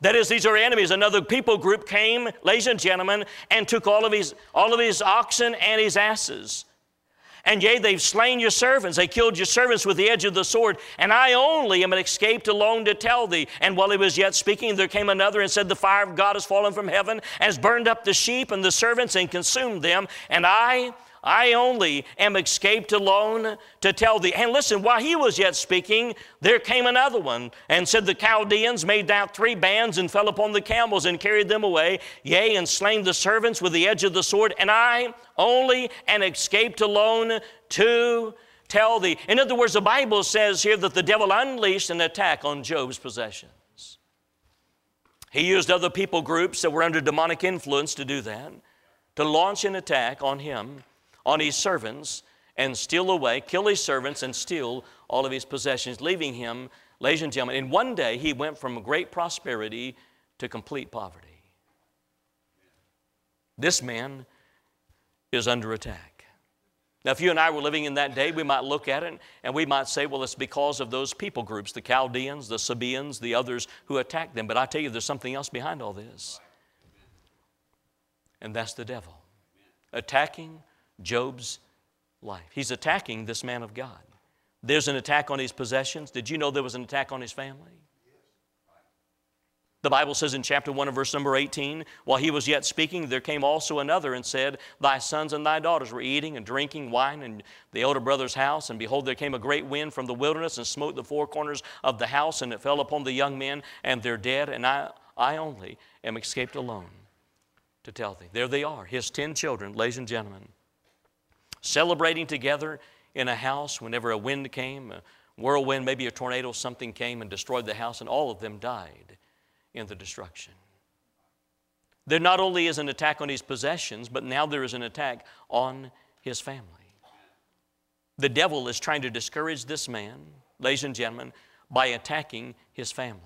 That is, these are enemies. Another people group came, ladies and gentlemen, and took all of his, all of his oxen and his asses. And yea, they've slain your servants. They killed your servants with the edge of the sword. And I only am escaped alone to tell thee. And while he was yet speaking, there came another and said, the fire of God has fallen from heaven, has burned up the sheep and the servants and consumed them. And I... I only am escaped alone to tell thee. And listen, while he was yet speaking, there came another one and said, the Chaldeans made out three bands and fell upon the camels and carried them away, yea, and slain the servants with the edge of the sword. And I only am escaped alone to tell thee. In other words, the Bible says here that the devil unleashed an attack on Job's possessions. He used other people groups that were under demonic influence to do that, to launch an attack on him, on his servants, and steal away, kill his servants, and steal all of his possessions, leaving him, ladies and gentlemen, in one day he went from great prosperity to complete poverty. This man is under attack. Now, if you and I were living in that day, we might look at it and we might say, well, it's because of those people groups, the Chaldeans, the Sabaeans, the others who attacked them. But I tell you, there's something else behind all this. And that's the devil attacking Job's life. He's attacking this man of God. There's an attack on his possessions. Did you know there was an attack on his family? The Bible says in chapter one and verse number eighteen, while he was yet speaking, there came also another and said, thy sons and thy daughters were eating and drinking wine in the elder brother's house, and behold, there came a great wind from the wilderness and smote the four corners of the house, and it fell upon the young men, and they're dead, and I, I only am escaped alone to tell thee. There they are, his ten children, ladies and gentlemen, celebrating together in a house whenever a wind came, a whirlwind, maybe a tornado, something came and destroyed the house, and all of them died in the destruction. There not only is an attack on his possessions, but now there is an attack on his family. The devil is trying to discourage this man, ladies and gentlemen, by attacking his family.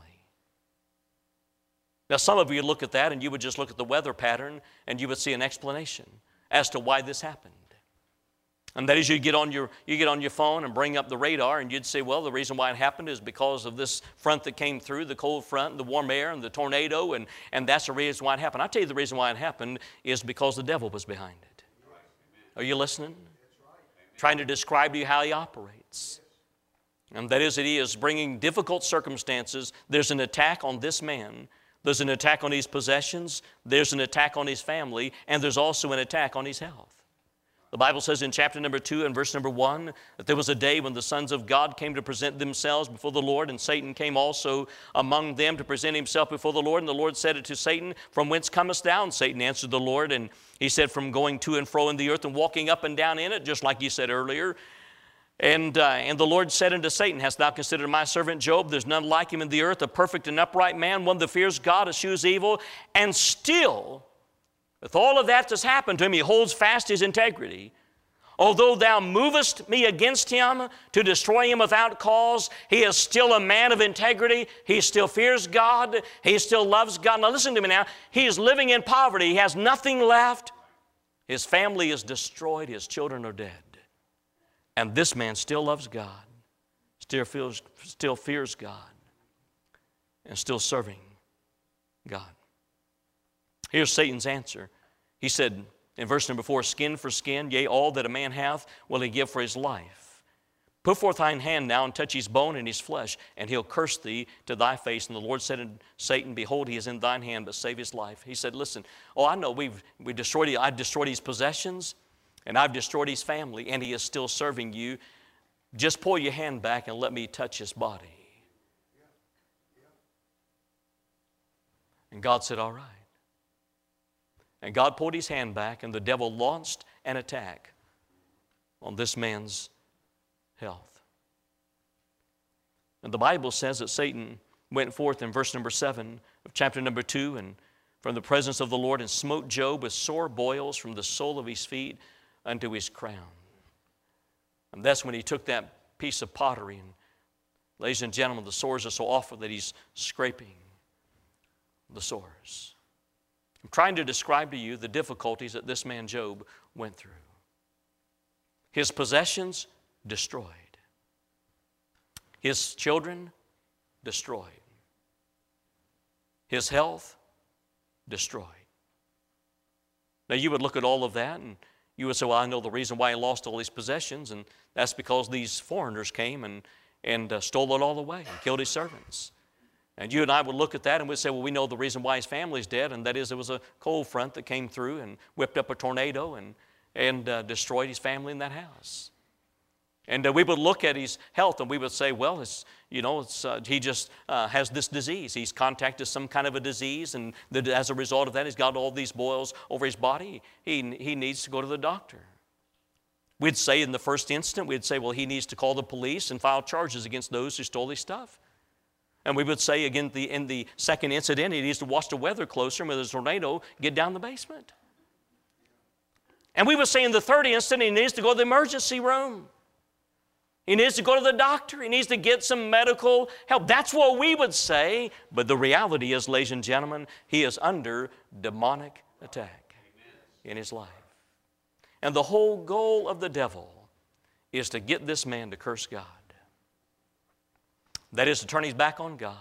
Now, some of you look at that and you would just look at the weather pattern and you would see an explanation as to why this happened. And that is, you get on your you get on your phone and bring up the radar, and you'd say, well, the reason why it happened is because of this front that came through, the cold front, and the warm air, and the tornado, and, and that's the reason why it happened. I tell you, the reason why it happened is because the devil was behind it. Are you listening? Trying to describe to you how he operates. And that is that he is bringing difficult circumstances. There's an attack on this man. There's an attack on his possessions. There's an attack on his family. And there's also an attack on his health. The Bible says in chapter number two and verse number one that there was a day when the sons of God came to present themselves before the Lord, and Satan came also among them to present himself before the Lord. And the Lord said unto Satan, from whence comest thou? And Satan answered the Lord, and he said, from going to and fro in the earth and walking up and down in it, just like you said earlier. And, uh, and the Lord said unto Satan, hast thou considered my servant Job? There's none like him in the earth, a perfect and upright man, one that fears God, eschews evil, and still, with all of that that's happened to him, he holds fast his integrity. Although thou movest me against him to destroy him without cause, he is still a man of integrity. He still fears God. He still loves God. Now listen to me now. He is living in poverty. He has nothing left. His family is destroyed. His children are dead. And this man still loves God, still feels, still fears God, and still serving God. Here's Satan's answer. He said in verse number four, skin for skin, yea, all that a man hath will he give for his life. Put forth thine hand now and touch his bone and his flesh, and he'll curse thee to thy face. And the Lord said unto Satan, behold, he is in thine hand, but save his life. He said, listen, oh, I know we've we destroyed, I've destroyed his possessions, and I've destroyed his family, and he is still serving you. Just pull your hand back and let me touch his body. And God said, all right. And God pulled his hand back, and the devil launched an attack on this man's health. And the Bible says that Satan went forth in verse number seven of chapter number two, and from the presence of the Lord, and smote Job with sore boils from the sole of his feet unto his crown. And that's when he took that piece of pottery, and ladies and gentlemen, the sores are so awful that he's scraping the sores. I'm trying to describe to you the difficulties that this man Job went through. His possessions destroyed. His children destroyed. his health destroyed. Now you would look at all of that and you would say, well, I know the reason why he lost all his possessions, and that's because these foreigners came and, and uh, stole it all away and killed his servants. And you and I would look at that and we'd say, well, we know the reason why his family's dead, and that is there was a cold front that came through and whipped up a tornado and, and uh, destroyed his family in that house. And uh, we would look at his health and we would say, well, it's, you know, it's, uh, he just uh, has this disease. He's contacted some kind of a disease, and that as a result of that, he's got all these boils over his body. He, he needs to go to the doctor. We'd say in the first instant, we'd say, well, he needs to call the police and file charges against those who stole his stuff. And we would say again, the, in the second incident, he needs to watch the weather closer, and with a tornado, get down the basement. And we would say in the third instant, he needs to go to the emergency room. He needs to go to the doctor. He needs to get some medical help. That's what we would say. But the reality is, ladies and gentlemen, he is under demonic attack in his life. And the whole goal of the devil is to get this man to curse God. That is to turn his back on God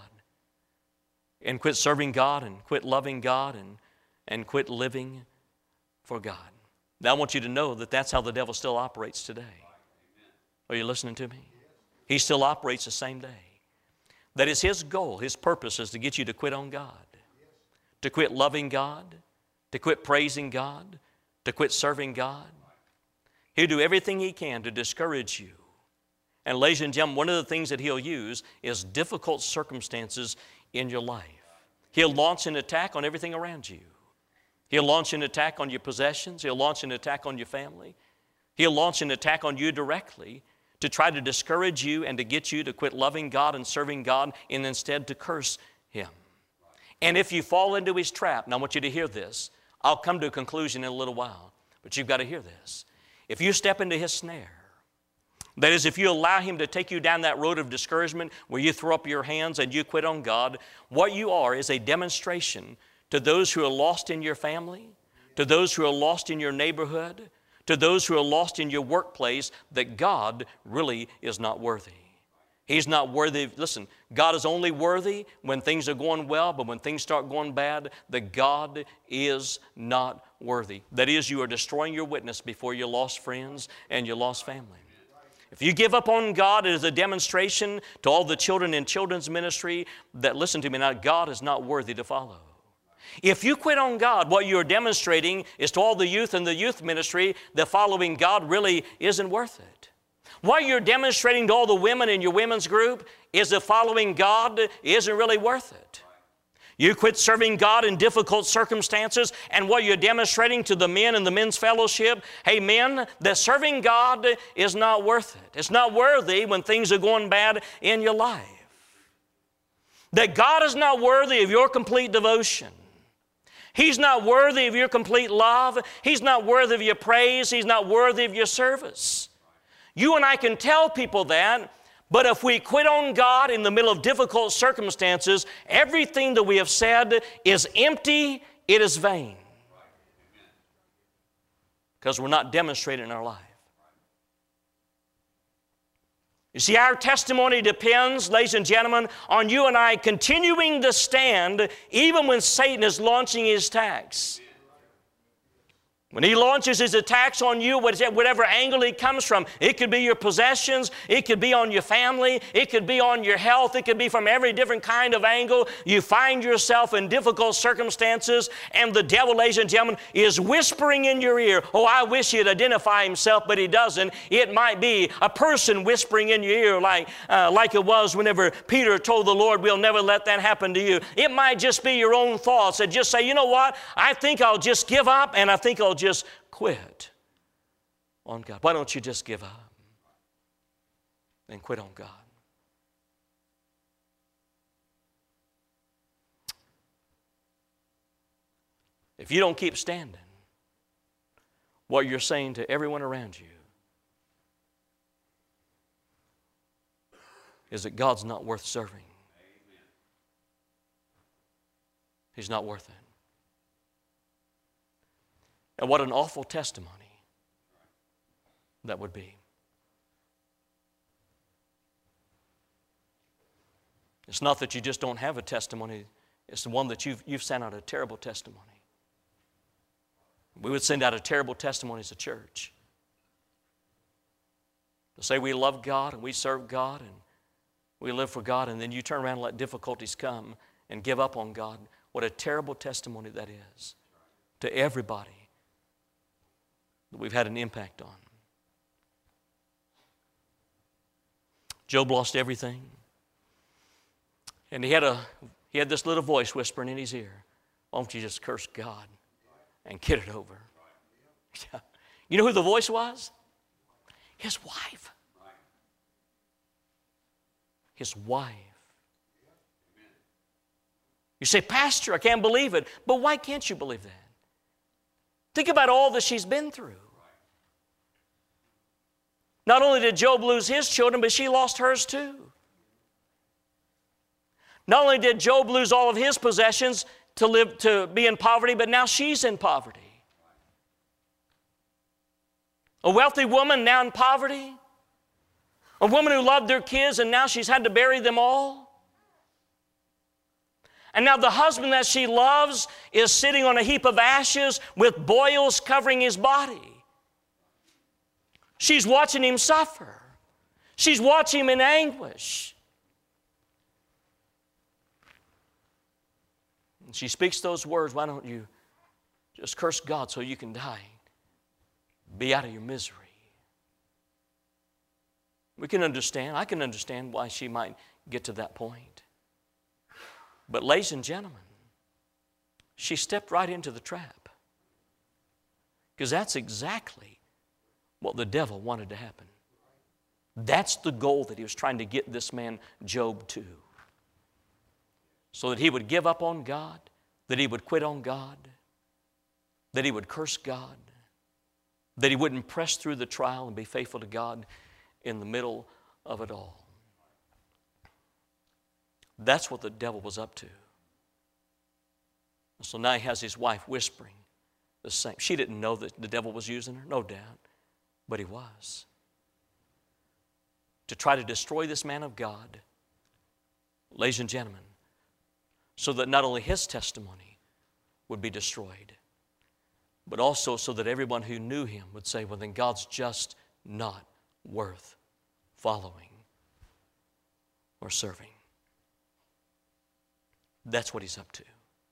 and quit serving God and quit loving God and, and quit living for God. Now I want you to know that that's how the devil still operates today. Are you listening to me? He still operates the same day. That is his goal, his purpose is to get you to quit on God, to quit loving God, to quit praising God, to quit serving God. He'll do everything he can to discourage you. And ladies and gentlemen, one of the things that he'll use is difficult circumstances in your life. He'll launch an attack on everything around you. He'll launch an attack on your possessions. He'll launch an attack on your family. He'll launch an attack on you directly to try to discourage you and to get you to quit loving God and serving God and instead to curse him. And if you fall into his trap, now I want you to hear this. I'll come to a conclusion in a little while, but you've got to hear this. If you step into his snare, that is, if you allow him to take you down that road of discouragement where you throw up your hands and you quit on God, what you are is a demonstration to those who are lost in your family, to those who are lost in your neighborhood, to those who are lost in your workplace, that God really is not worthy. He's not worthy. Listen, God is only worthy when things are going well, but when things start going bad, that God is not worthy. That is, you are destroying your witness before your lost friends and your lost family. If you give up on God, it is a demonstration to all the children in children's ministry that, listen to me now, God is not worthy to follow. If you quit on God, what you're demonstrating is to all the youth in the youth ministry that following God really isn't worth it. What you're demonstrating to all the women in your women's group is that following God isn't really worth it. You quit serving God in difficult circumstances, and what you're demonstrating to the men in the men's fellowship, hey men, that serving God is not worth it. It's not worthy when things are going bad in your life. That God is not worthy of your complete devotion. He's not worthy of your complete love. He's not worthy of your praise. He's not worthy of your service. You and I can tell people that, but if we quit on God in the middle of difficult circumstances, everything that we have said is empty, it is vain. Because we're not demonstrating in our life. You see, our testimony depends, ladies and gentlemen, on you and I continuing to stand even when Satan is launching his attacks. When he launches his attacks on you, whatever angle he comes from, it could be your possessions, it could be on your family, it could be on your health, it could be from every different kind of angle. You find yourself in difficult circumstances, and the devil, ladies and gentlemen, is whispering in your ear. Oh, I wish he'd identify himself, but he doesn't. It might be a person whispering in your ear like, uh, like it was whenever Peter told the Lord, we'll never let that happen to you. It might just be your own thoughts that just say, you know what, I think I'll just give up, and I think I'll just quit on God. Why don't you just give up and quit on God? If you don't keep standing, what you're saying to everyone around you is that God's not worth serving. He's not worth it. And what an awful testimony that would be. It's not that you just don't have a testimony. It's the one that you've, you've sent out a terrible testimony. We would send out a terrible testimony as a church. To say we love God and we serve God and we live for God, and then you turn around and let difficulties come and give up on God. What a terrible testimony that is to everybody that we've had an impact on. Job lost everything. And he had a he had this little voice whispering in his ear, why don't you just curse God and get it over? You know who the voice was? His wife. His wife. You say, Pastor, I can't believe it. But why can't you believe that? Think about all that she's been through. Not only did Job lose his children, but she lost hers too. Not only did Job lose all of his possessions to live, to be in poverty, but now she's in poverty. A wealthy woman now in poverty. A woman who loved their kids and now she's had to bury them all. And now the husband that she loves is sitting on a heap of ashes with boils covering his body. She's watching him suffer. She's watching him in anguish. And she speaks those words, why don't you just curse God so you can die? Be out of your misery. We can understand, I can understand why she might get to that point. But ladies and gentlemen, she stepped right into the trap. Because that's exactly what the devil wanted to happen. That's the goal that he was trying to get this man Job to. So that he would give up on God, that he would quit on God, that he would curse God, that he wouldn't press through the trial and be faithful to God in the middle of it all. That's what the devil was up to. So now he has his wife whispering the same. She didn't know that the devil was using her, no doubt, but he was. To try to destroy this man of God, ladies and gentlemen, so that not only his testimony would be destroyed, but also so that everyone who knew him would say, well, then God's just not worth following or serving. That's what he's up to.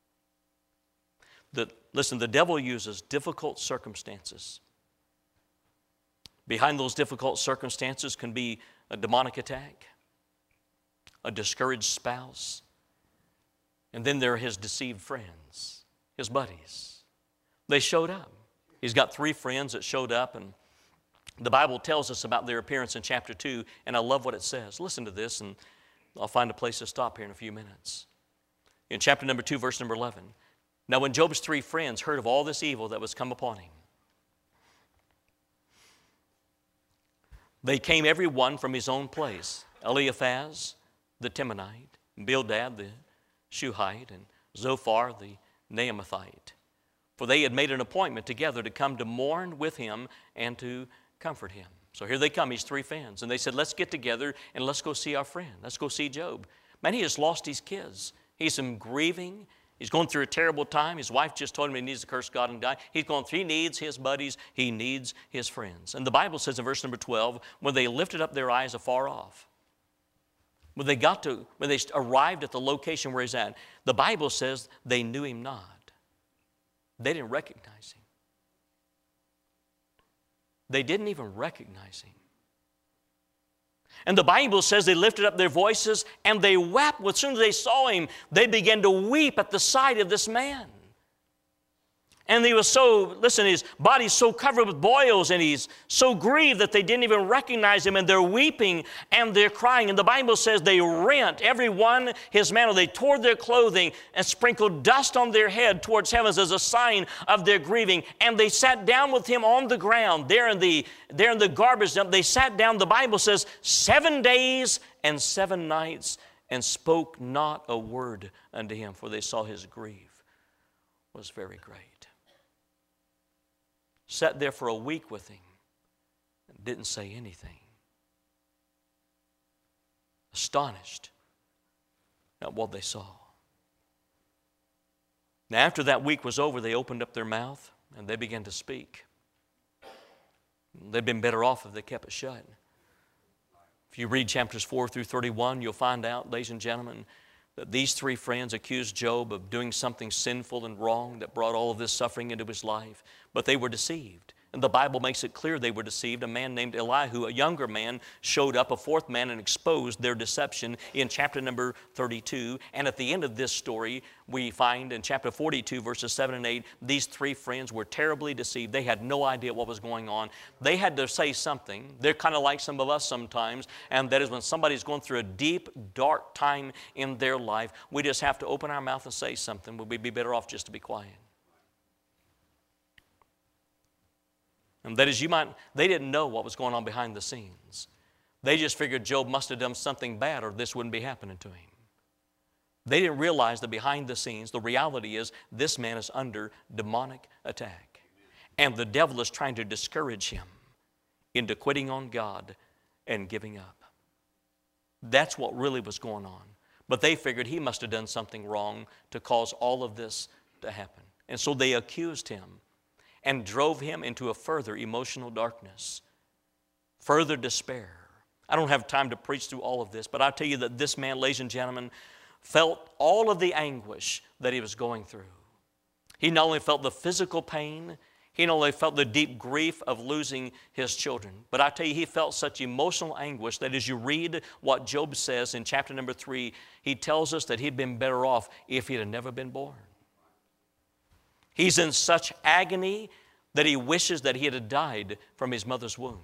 The, listen, the devil uses difficult circumstances. Behind those difficult circumstances can be a demonic attack, a discouraged spouse, and then there are his deceived friends, his buddies. They showed up. He's got three friends that showed up, and the Bible tells us about their appearance in chapter two, and I love what it says. Listen to this, and I'll find a place to stop here in a few minutes. In chapter number two, verse number eleven, now when Job's three friends heard of all this evil that was come upon him, they came every one from his own place, Eliphaz the Temanite, Bildad the Shuhite, and Zophar the Naamathite. For they had made an appointment together to come to mourn with him and to comfort him. So here they come, his three friends, and they said, let's get together and let's go see our friend. Let's go see Job. Man, he has lost his kids. He's in grieving. He's going through a terrible time. His wife just told him he needs to curse God and die. He's going through, he needs his buddies. He needs his friends. And the Bible says in verse number twelve, when they lifted up their eyes afar off, when they got to, when they arrived at the location where he's at, the Bible says they knew him not. They didn't recognize him. They didn't even recognize him. And the Bible says they lifted up their voices and they wept. As soon as they saw him, they began to weep at the sight of this man. And he was so, listen, his body's so covered with boils and he's so grieved that they didn't even recognize him, and they're weeping and they're crying. And the Bible says they rent every one his mantle. They tore their clothing and sprinkled dust on their head towards heavens as a sign of their grieving. And they sat down with him on the ground there in the, there in the garbage dump. They sat down, the Bible says, seven days and seven nights and spoke not a word unto him, for they saw his grief was very great. Sat there for a week with him and didn't say anything. Astonished at what they saw. Now, after that week was over, they opened up their mouth and they began to speak. They'd been better off if they kept it shut. If you read chapters four through thirty-one, you'll find out, ladies and gentlemen, that these three friends accused Job of doing something sinful and wrong that brought all of this suffering into his life. But they were deceived. And the Bible makes it clear they were deceived. A man named Elihu, a younger man, showed up, a fourth man, and exposed their deception in chapter number thirty-two. And at the end of this story, we find in chapter forty-two, verses seven and eight, these three friends were terribly deceived. They had no idea what was going on. They had to say something. They're kind of like some of us sometimes, and that is when somebody's going through a deep, dark time in their life, we just have to open our mouth and say something. Would we be better off just to be quiet? And that is, you might, they didn't know what was going on behind the scenes. They just figured Job must have done something bad or this wouldn't be happening to him. They didn't realize that behind the scenes, the reality is this man is under demonic attack. And the devil is trying to discourage him into quitting on God and giving up. That's what really was going on. But they figured he must have done something wrong to cause all of this to happen. And so they accused him and drove him into a further emotional darkness, further despair. I don't have time to preach through all of this, but I tell you that this man, ladies and gentlemen, felt all of the anguish that he was going through. He not only felt the physical pain, he not only felt the deep grief of losing his children, but I tell you, he felt such emotional anguish that as you read what Job says in chapter number three, he tells us that he'd been better off if he had never been born. He's in such agony that he wishes that he had died from his mother's womb.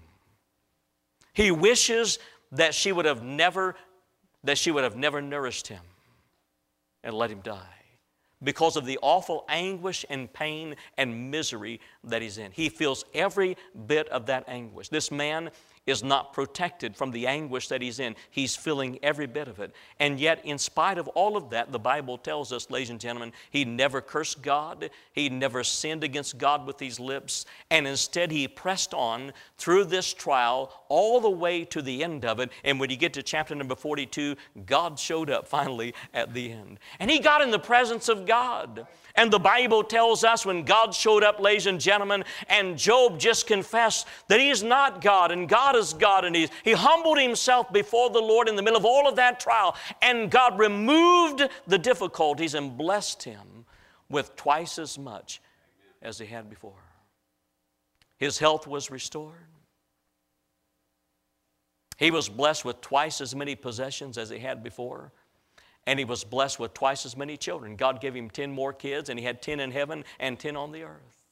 He wishes that she would have never, that she would have never nourished him and let him die because of the awful anguish and pain and misery that he's in. He feels every bit of that anguish. This man is not protected from the anguish that he's in. He's feeling every bit of it. And yet, in spite of all of that, the Bible tells us, ladies and gentlemen, he never cursed God. He never sinned against God with his lips. And instead, he pressed on through this trial all the way to the end of it. And when you get to chapter number forty-two, God showed up finally at the end. And he got in the presence of God. And the Bible tells us when God showed up, ladies and gentlemen, and Job just confessed that he is not God and God is God. And he, he humbled himself before the Lord in the middle of all of that trial. And God removed the difficulties and blessed him with twice as much as he had before. His health was restored. He was blessed with twice as many possessions as he had before. And he was blessed with twice as many children. God gave him ten more kids, and he had ten in heaven and ten on the earth.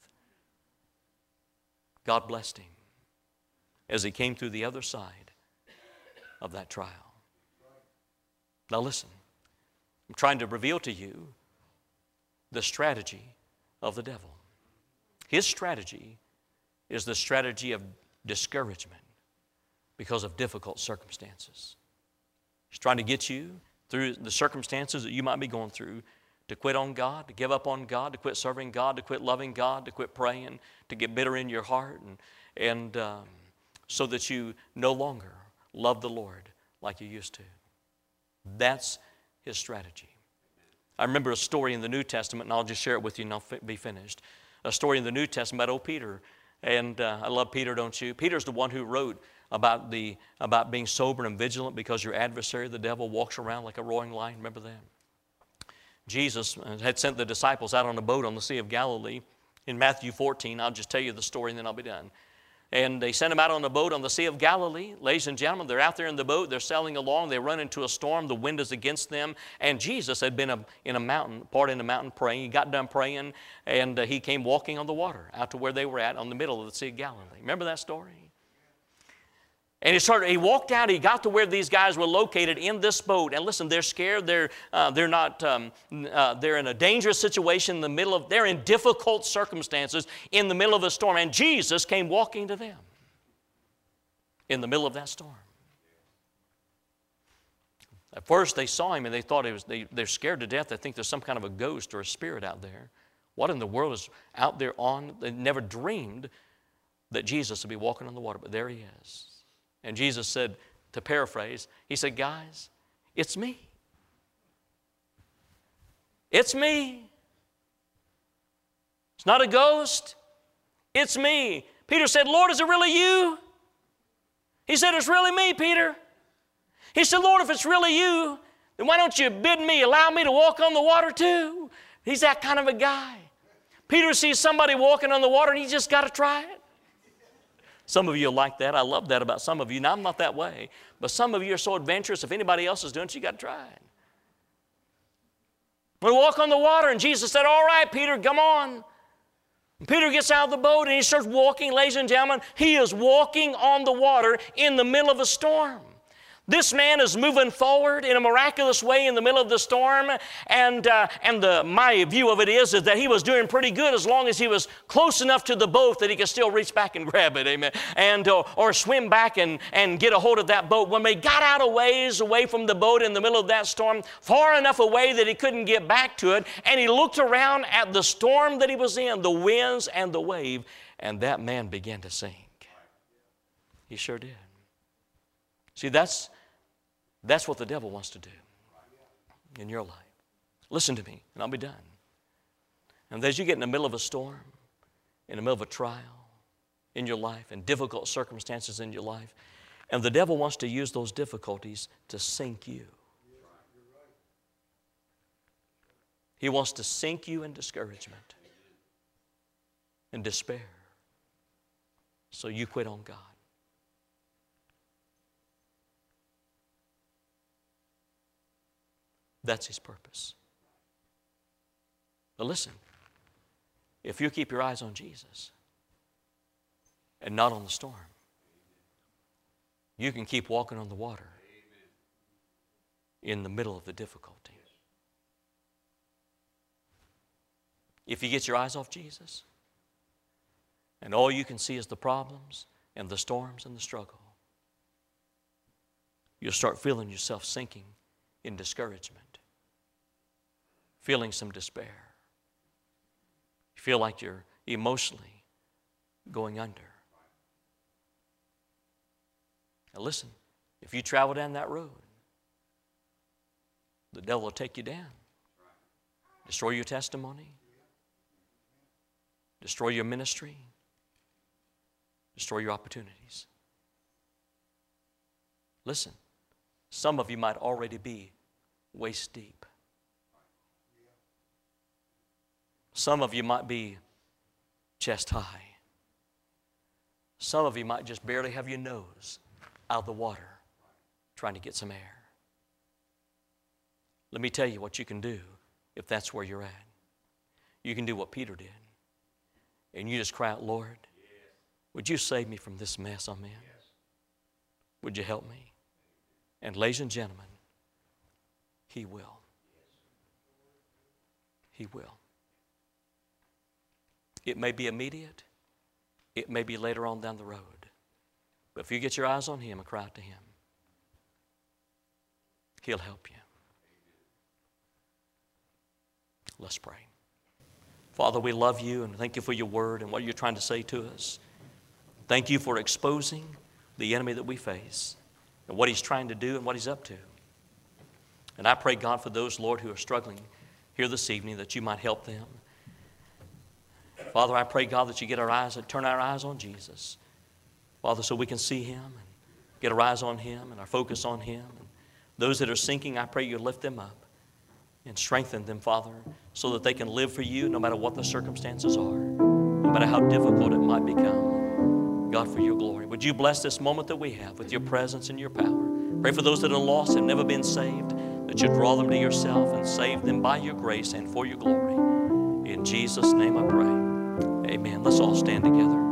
God blessed him as he came through the other side of that trial. Now listen, I'm trying to reveal to you the strategy of the devil. His strategy is the strategy of discouragement because of difficult circumstances. He's trying to get you through the circumstances that you might be going through, to quit on God, to give up on God, to quit serving God, to quit loving God, to quit praying, to get bitter in your heart, and, and um, so that you no longer love the Lord like you used to. That's his strategy. I remember a story in the New Testament, and I'll just share it with you and I'll fi- be finished. A story in the New Testament about old Peter. And uh, I love Peter, don't you? Peter's the one who wrote about the about being sober and vigilant because your adversary, the devil, walks around like a roaring lion. Remember that? Jesus had sent the disciples out on a boat on the Sea of Galilee. In Matthew fourteen, I'll just tell you the story and then I'll be done. And they sent them out on a boat on the Sea of Galilee. Ladies and gentlemen, they're out there in the boat. They're sailing along. They run into a storm. The wind is against them. And Jesus had been a, in a mountain, part in a mountain praying. He got done praying, and uh, he came walking on the water out to where they were at on the middle of the Sea of Galilee. Remember that story? And he started. He walked out. He got to where these guys were located in this boat. And listen, they're scared. They're uh, they're not. Um, uh, they're in a dangerous situation in the middle of. They're in difficult circumstances in the middle of a storm. And Jesus came walking to them in the middle of that storm. At first, they saw him and they thought it was. They, they're scared to death. They think there's some kind of a ghost or a spirit out there. What in the world is out there on? They never dreamed that Jesus would be walking on the water, but there he is. And Jesus said, to paraphrase, he said, guys, it's me. It's me. It's not a ghost. It's me. Peter said, Lord, is it really you? He said, it's really me, Peter. He said, Lord, if it's really you, then why don't you bid me, allow me to walk on the water too? He's that kind of a guy. Peter sees somebody walking on the water and he just got to try it. Some of you are like that. I love that about some of you. Now, I'm not that way. But some of you are so adventurous, if anybody else is doing it, you got to try it. We walk on the water and Jesus said, all right, Peter, come on. And Peter gets out of the boat and he starts walking, ladies and gentlemen. He is walking on the water in the middle of a storm. This man is moving forward in a miraculous way in the middle of the storm, and, uh, and the, my view of it is, is that he was doing pretty good as long as he was close enough to the boat that he could still reach back and grab it, amen, and, uh, or swim back and, and get a hold of that boat. When they got out a ways away from the boat in the middle of that storm, far enough away that he couldn't get back to it, and he looked around at the storm that he was in, the winds and the wave, and that man began to sink. He sure did. See, that's That's what the devil wants to do in your life. Listen to me, and I'll be done. And as you get in the middle of a storm, in the middle of a trial in your life, and difficult circumstances in your life, and the devil wants to use those difficulties to sink you. He wants to sink you in discouragement and despair, so you quit on God. That's his purpose. But listen, if you keep your eyes on Jesus and not on the storm, you can keep walking on the water in the middle of the difficulty. If you get your eyes off Jesus and all you can see is the problems and the storms and the struggle, you'll start feeling yourself sinking in discouragement, feeling some despair. You feel like you're emotionally going under. Now listen, if you travel down that road, the devil will take you down, destroy your testimony, destroy your ministry, destroy your opportunities. Listen, some of you might already be waist deep. Some of you might be chest high. Some of you might just barely have your nose out of the water trying to get some air. Let me tell you what you can do if that's where you're at. You can do what Peter did. And you just cry out, Lord, would you save me from this mess I'm in? Would you help me? And ladies and gentlemen, he will. He will. It may be immediate. It may be later on down the road. But if you get your eyes on him and cry out to him, he'll help you. Let's pray. Father, we love you and thank you for your word and what you're trying to say to us. Thank you for exposing the enemy that we face and what he's trying to do and what he's up to. And I pray, God, for those, Lord, who are struggling here this evening, that you might help them. Father, I pray, God, that you get our eyes and turn our eyes on Jesus. Father, so we can see him and get our eyes on him and our focus on him. And those that are sinking, I pray you lift them up and strengthen them, Father, so that they can live for you no matter what the circumstances are, no matter how difficult it might become. God, for your glory. Would you bless this moment that we have with your presence and your power? Pray for those that are lost and never been saved, that you draw them to yourself and save them by your grace and for your glory. In Jesus' name I pray. Amen. Let's all stand together.